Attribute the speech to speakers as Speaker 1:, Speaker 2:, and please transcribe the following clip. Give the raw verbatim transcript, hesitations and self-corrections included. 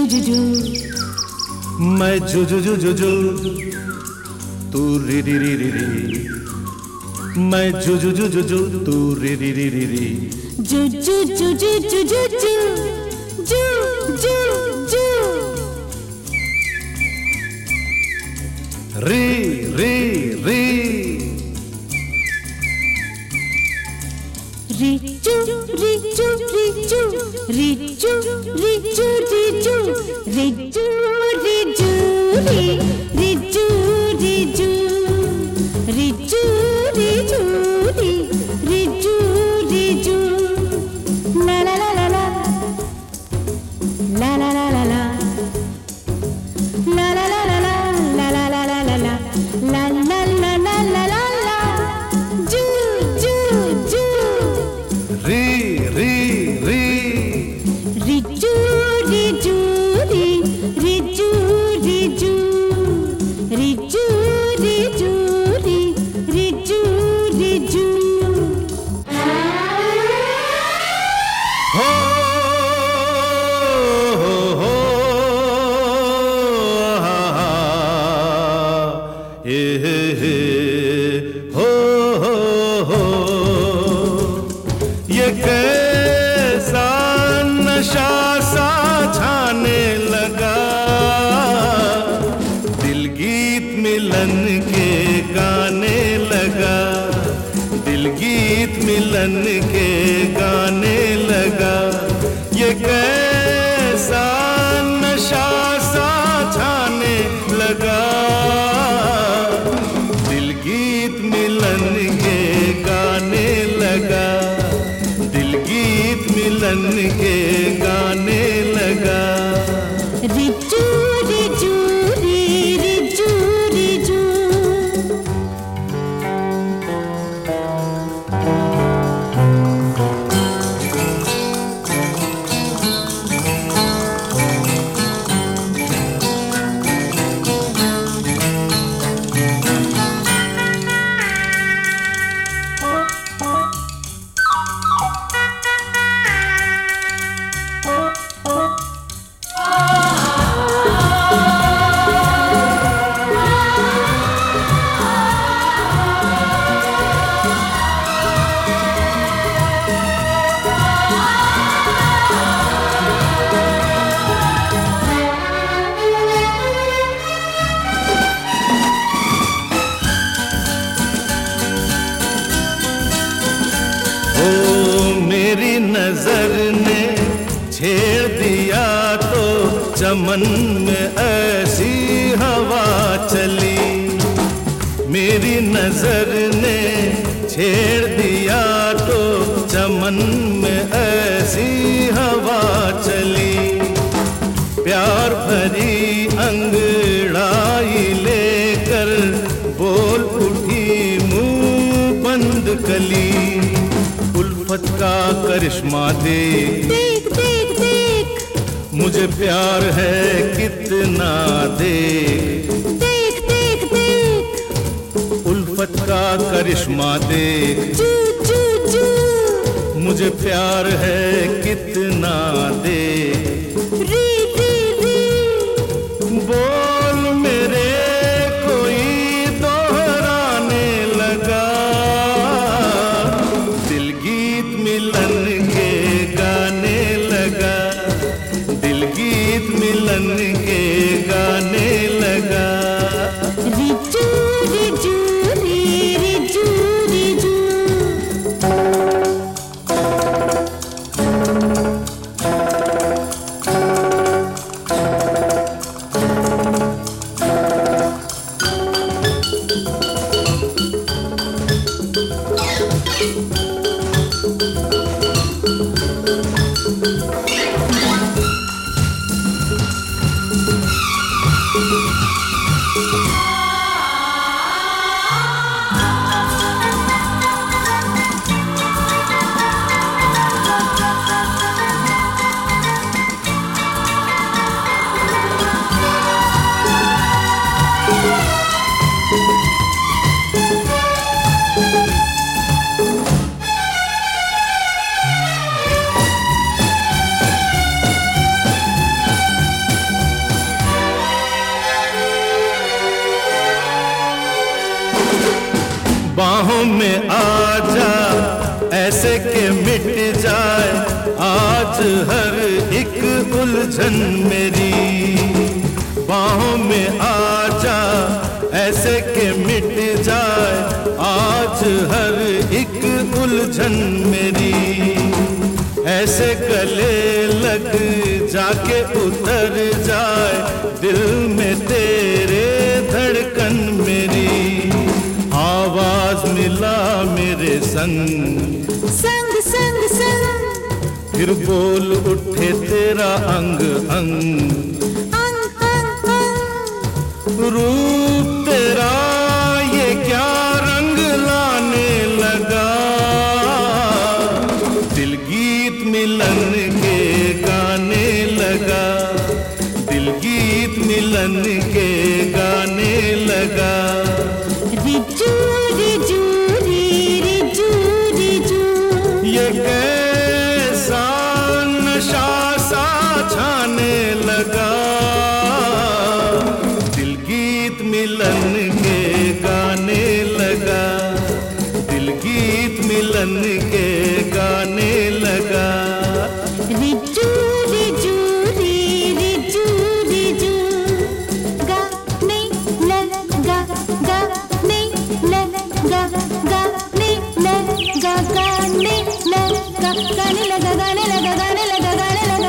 Speaker 1: जू जू,
Speaker 2: मैं जू जू जू जू जू, तू री री री री री। मैं जू जू जू जू जू, तू री री री री री।
Speaker 1: जू जू जू जू जू जू जू, जू जू जू।
Speaker 2: री री री।
Speaker 1: री चू री चू री चू, री चू री चू री चू, री चू री चू री, री चू री चू, री चू री चू री, री चू री चू। ला ला ला ला ला, ला ला ला ला ला, ला ला ला ला ला, ला ला ला ला ला ला, ला ला ला ला ला ला ला। जू जू जू।
Speaker 2: री री री।
Speaker 1: री चू री चू री, री चू री चू, री चू री चू री, री चू री चू।
Speaker 2: हो हो हो, हा हा, ए हे हे, हो हो हो। ये कैसा नशा सा छाने लगा, दिल गीत मिलन के गाने लगा, दिल गीत मिलन के गाने लगा। ये कैसा नशा सा छाने लगा, दिल गीत मिलन के गाने लगा, दिल गीत मिलन के गाने लगा।
Speaker 1: री चू री चू री, री चू री चू।
Speaker 2: मेरी नजर ने छेड़ दिया तो चमन में ऐसी हवा चली। मेरी नजर ने छेड़ दिया तो चमन में ऐसी हवा चली। प्यार भरी अंगड़ाई लेकर बोल उठी मुंह बंद कली। उल्फत का करिश्मा देख
Speaker 1: देख देख देख,
Speaker 2: मुझे प्यार है कितना देख।
Speaker 1: देख देख देख,
Speaker 2: उल्फत का करिश्मा देख,
Speaker 1: चू चू चू।
Speaker 2: मुझे प्यार है कितना देख।
Speaker 1: री री री,
Speaker 2: बोल मेरे कोई दोहराने लगा। दिल गीत मिलन के गाने लगा, दिल गीत मिलन के गाने लगा।
Speaker 1: री चू री चू री, री चू री चू।
Speaker 2: बाहों में आ जा ऐसे के मिट जाए आज हर एक उलझन मेरी। बाहों में आ जा ऐसे के मिट जाए आज हर एक उलझन मेरी। ऐसे गले लग जाके उतर जाए दिल में तेरे धड़कन मेरी। आवाज मिला मेरे संग
Speaker 1: संग संग संग,
Speaker 2: फिर बोल उठे तेरा अंग अंग।
Speaker 1: अंग अंग अंग,
Speaker 2: रूप तेरा ये क्या रंग लाने लगा। दिल गीत मिलन के गाने लगा, दिल गीत मिलन के गाने लगा।
Speaker 1: रिजू रिजू री रिजू रिजू,
Speaker 2: ये कैसा नशा सा छाने लगा। दिल गीत मिलन के गाने लगा, दिल गीत मिलन के गाने लगा।
Speaker 1: रिजू रिजू री रिजू रिजू, गाने लगा गाने लगा गाने लगा गाने लगा गाने लगा गाने लगा गाने लगा गाने लगा।